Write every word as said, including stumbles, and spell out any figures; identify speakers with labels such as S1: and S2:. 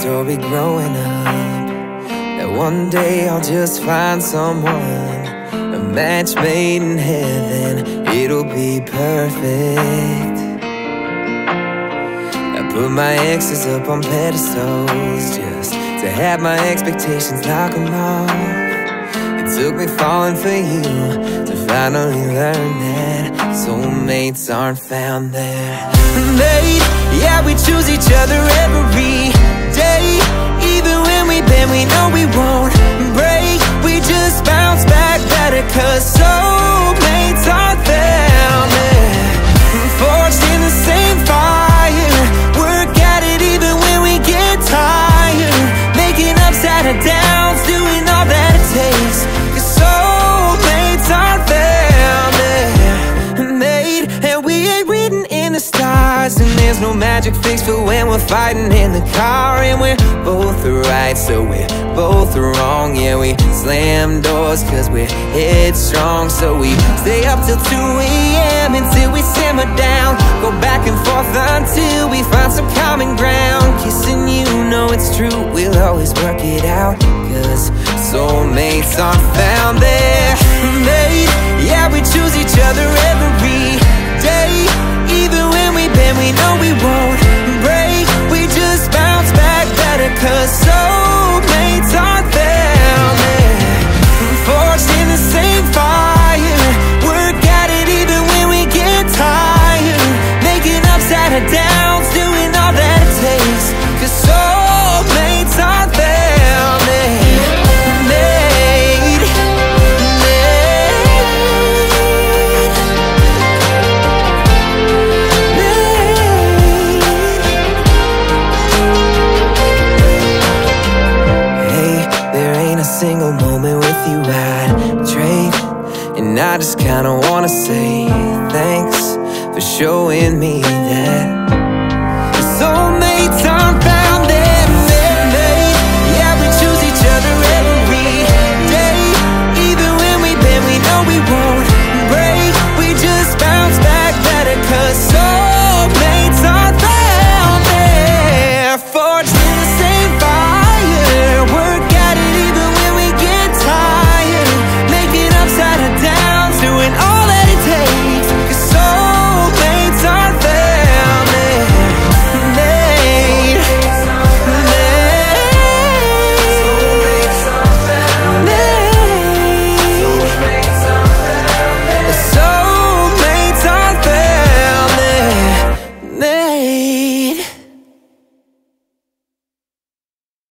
S1: story growing up, that one day I'll just find someone, a match made in heaven, it'll be perfect. I put my exes up on pedestals just to have my expectations knock them off. It took me falling for you to finally learn that soulmates aren't found there. Mate, yeah, we choose each other every day. Even when we bend, we know we won't break. We just bounce back better, cause soulmates aren't found there. Forged in the same fire, work at it even when we get tired, making ups out of downs, doing all that it takes, cause soulmates aren't found there. Mate, and we ain't written in the stars, and there's no magic fix for when we're fighting in the car. And we're both right, so we're both wrong. Yeah, we slam doors cause we're headstrong, so we stay up till two A M until we simmer down, go back and forth until we find some common ground. Kissing you, know it's true, we'll always work it out, cause soulmates aren't found there. Mate, yeah, we choose each other every day. Even when we bend, we know we won't break. We just bounce back better, cause so